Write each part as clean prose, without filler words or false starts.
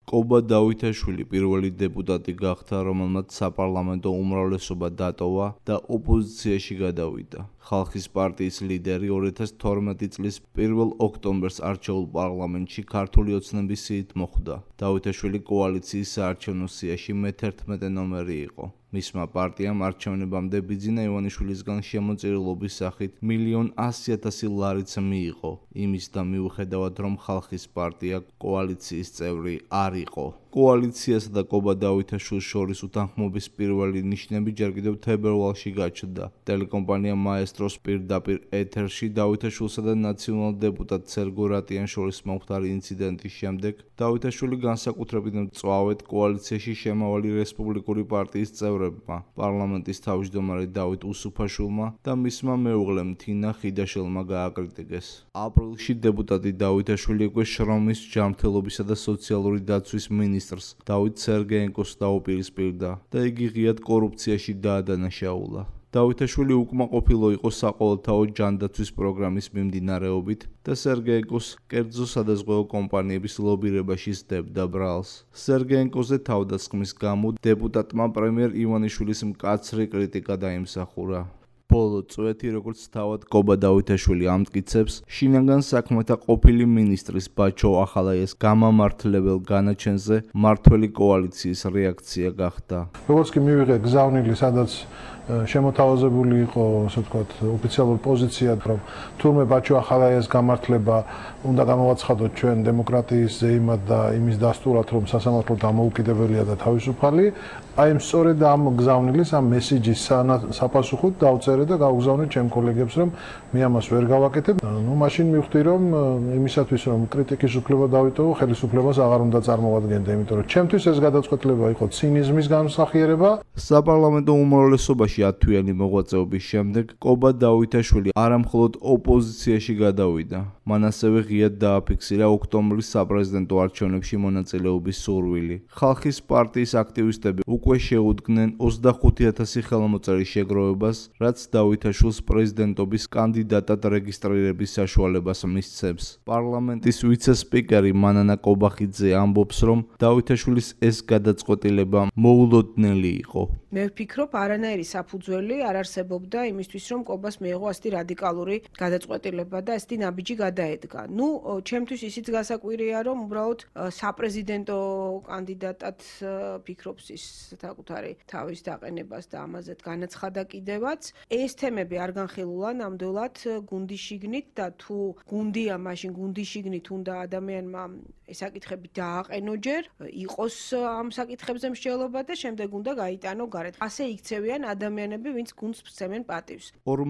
კობა დავითაშვილი პირველი დეპუტატი გახდა, რომელმაც საპარლამენტო უმრავლესობა დატოვა და ოპოზიციაში გადავიდა. ხალხის პარტიის ლიდერი 2012 წლის 1 ოქტომბერს არჩეულ პარლამენტში ქართული ოცნების სიით მოხვდა. დავითაშვილი კოალიციის საარჩევნო სიაში მე-11 ნომერი იყო. მისმა პარტიამ არჩევნებამდე ბიძინა ივანიშვილისგან შემოწირულობის სახით 1.100.000 ლარიც მიიღო, იმის და მიუხედავად რომ ხალხის პარტია კოალიციის წევრი არ იყო. კოალიციასა და კობა დავითაშვილს შორის უთანხმობის პირველი ნიშნები ჯერ კიდევ თებერვალში გაჩნდა. ტელეკომპანია მაესტროს პირდაპირ ეთერში დავითაშვილსა და ნაციონალ დეპუტატ სერგო რატიანს შორის მომხდარი ინციდენტის შემდეგ დავითაშვილი განსაკუთრებით მწვავედ კოალიციაში შემავალი რესპუბლიკური პარტიის წევრებმა, პარლამენტის თავმჯდომარე დავით უსუფაშვილმა და მისმა მეუღლემ თინა ხიდაშელმა გააკრიტიკეს. აპრილში დეპუტატი დავითაშვილი უკვე შრომის, ჯანმრთელობისა და სოციალური დაცვის მინისტრს დავით სერგეენკოს დაუპირისპირდა და იგი ღიად კორუფციაში დაადანაშაულა. დავითაშვილი უკმაყოფილო იყო საყოველთაო ჯანდაცვის პროგრამის მიმდინარეობით და სერგეენკოს კერძო სადაზღვევო კომპანიების ლობირებაში სდებდა ბრალს. სერგეენკოზე თავდასხმის გამო დეპუტატმა პრემიერ ივანიშვილის მკაცრი კრიტიკა დაიმსახურა. ბოლო წვეთი, როგორც თავად კობა დავითაშვილი ამტკიცებს, შინაგან საქმეთა ყოფილი მინისტრის ბაჩო ახალაიას გამამართლებელ განაჩენზე მმართველი კოალიციის რეაქცია გახდა. როგორც კი მივიღე გზავნილი, სადაც შემოთავაზებული იყო, ასე ვთქვათ, ოფიციალური პოზიცია, რომ თურმე ბაჩო ახალაიას გამართლება უნდა გამოვაცხადოთ ჩვენ დემოკრატიის ზეიმად და იმის დასტურად, რომ სასამართლო დამოუკიდებელია და თავისუფალი. აი სწორედ ამ გზავნილის, ამ მესიჯის საპასუხოდ დავწერე და გავგზავნე ჩემ კოლეგებს, რომ მე ამას ვერ გავაკეთებ. მაშინ მივხვდი, რომ იმისათვის, რომ კრიტიკის უფლება დავიტოვო, ხელისუფლებას აღარ უნდა წარმოვადგენდე, იმიტომ რომ ჩემთვის ეს გადაწყვეტილება იყო ცინიზმის განსახიერება. საპარლამენტო უმრავლესობაში 10 თვიანი მოღვაწეობის შემდეგ კობა დავითაშვილი არამხოლოდ ოპოზიციაში გადავიდა, მან ასევე ღიად დააფიქსირა ოქტომბრის საპრეზიდენტო არჩევნებში მონაწილეობის სურვილი. ხალხის პარტიის აქტივისტები უკვე შეუდგნენ 25,000 ხელმოწერის შეგროვებას, რაც დავითაშვილს პრეზიდენტობის კანდიდატად რეგისტრირების საშუალებას მისცემს. პარლამენტის ვიცე-სპიკერი მანანა კობახიძე ამბობს, რომ დავითაშვილის ეს გადაწყვეტილება მოულოდნელი იყო. მე ვფიქრობ, არანაირი საფუძველი არ არსებობდა იმისთვის, რომ კობას მიეღო ასეთი რადიკალური გადაწყვეტილება და ასეთი ნაბიჯი გადაედგა. ჩემთვის ისიც გასაკვირია, რომ უბრალოდ საპრეზიდენტო კანდიდატად ფიქრობს ის საკუთარი თავის დაყენებას და ამაზე განაცხადა კიდევაც. ეს თემები არ განხილულა ნამდვილად გუნდის შიგნით და თუ გუნდია, მაშინ გუნდის შიგნით უნდა ადამიანმა ეს საკითხები დააყენო ჯერ, იყოს ამ საკითხებზე მსჯელობა და შემდეგ უნდა გაიტანო გარეთ. ასე იქცევიან ადამიანები, ვინც გუნდს სცემენ პატივს.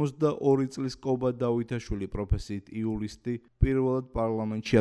42 წლის კობა დავითაშვილი პროფესიით იურისტი, პირველად პარლამენტში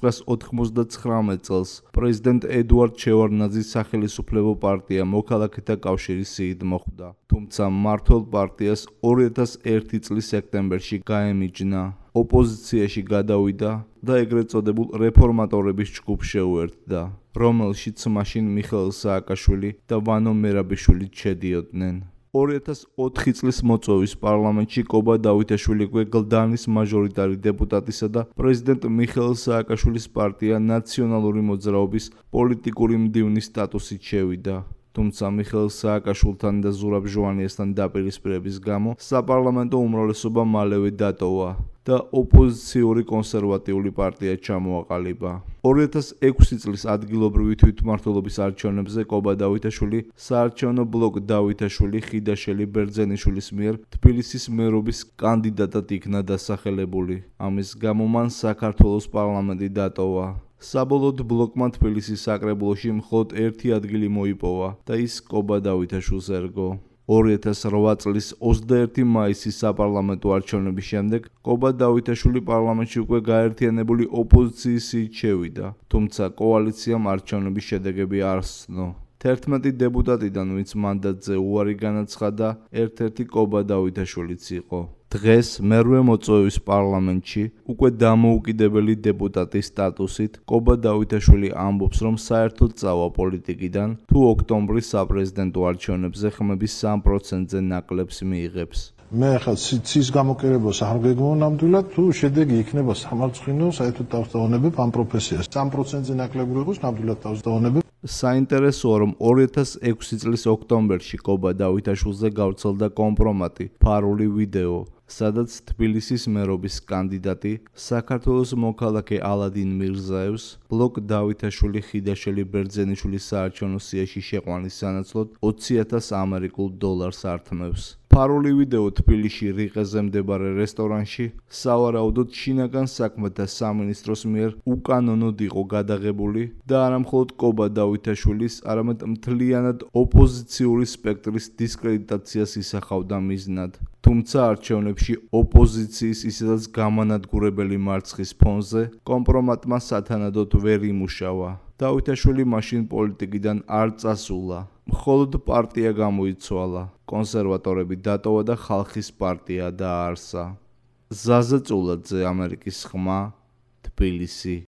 1999 წელს პრეზიდენტ ედუარდ შევარდნაძის სახელისუფლებო პარტია მოქალაქეთა კავშირის სიით მოხვდა. თუმცა მმართველ პარტიას 2001 წლის სექტემბერში გაემიჯნა. ოპოზიციაში გადავიდა და ეგრეთ წოდებულ რეფორმატორების ჯგუფს შეუერთდა, რომელშიც მაშინ მიხეილ სააკაშვილი და ვანო მერაბიშვილი ჩედიოდნენ. 2004 წლის მოწვევის პარლამენტში კობა დავითაშვილი გლდანის მაჟორიტარი დეპუტატისა და პრეზიდენტ მიხეილ სააკაშვილის პარტია ნაციონალური მოძრაობის პოლიტიკური მდივნის სტატუსით შევიდა. თუმცა მიხეილ სააკაშვილთან და ზურაბ ჟვანიასთან დაპირისპირების გამო საპარლამენტო უმრავლესობა მალევე დატოვა და ოპოზიციური კონსერვატიული პარტია ჩამოაყალიბა. 2006 წლის ადგილობრივი თვითმმართველობის არჩევნებზე კობა დავითაშვილი საარჩევნო ბლოკ დავითაშვილი ხიდაშელი ბერძენიშვილის მიერ თბილისის მერობის კანდიდატად იქნა დასახელებული. ამის გამო მან საქართველოს პარლამენტი დატოვა. საბოლოოდ ბლოკმა თბილისის საკრებულოში მხოლოდ ერთი ადგილი მოიპოვა და ის კობა დავითაშვილს ერგო. 2008 წლის 21 მაისის საპარლამენტო არჩევნების შემდეგ კობა დავითაშვილი პარლამენტში უკვე გაერთიანებული ოპოზიციის სიით შევიდა, თუმცა კოალიციამ არჩევნების შედეგები არ სცნო. 11 დეპუტატიდან, ვინც მანდატზე უარი განაცხადა, ერთ-ერთი კობა დავითაშვილიც იყო. დღეს მერვე მოწვევის პარლამენტში უკვე დამოუკიდებელი დეპუტატის სტატუსით კობა დავითაშვილი ამბობს, რომ საერთოდ წავა პოლიტიკიდან, თუ ოქტომბრის საპრეზიდენტო არჩევნებზე ხმების 3%-ზე ნაკლებს მიიღებს. მე ხა ცის გამოკერებას არ გეგმო ნამდვილად თუ შედეგი იქნება სამარცხინო საერთოდ თავსდაუნებებ ამ პროფესიას 3%-ზე ნაკლები იყოს ნამდვილად თავსდაუნებებ საინტერესოა რომ 2006 წლის ოქტომბერში კობა დავითაშვილზე გავრცელდა კომპრომატი ფარული ვიდეო სადაც თბილისის მერობის კანდიდატი საქართველოს მოქალაქე ალადინ მირზაევს ბლოკ დავითაშვილი ხიდაშელი ბერძენიშვილის საარჩევნო სიაში შეყვანის სანაცვლოდ 20,000 ამერიკულ დოლარს ართმევს. ფარული ვიდეო თბილისში რიყეზე მდებარე რესტორანში სავარაუდოდ შინაგან საქმეთა სამინისტროს მიერ უკანონოდ იყო გადაღებული და არა მხოლოდ კობა დავითაშვილის, არამედ მთლიანად ოპოზიციური სპექტრის დისკრედიტაციას ისახავდა მიზნად. თუმცა არჩევნებში ოპოზიციის ისედაც გამანადგურებელი მარცხის ფონზე კომპრომატმა სათანადოდ ვერ იმუშავა. დავითაშვილი მაშინ პოლიტიკიდან არ წასულა. მხოლოდ პარტია გამოიცვალა. კონსერვატორები დატოვა და ხალხის პარტია დააარსა. ზაზა წულაძე, ამერიკის ხმა, თბილისი.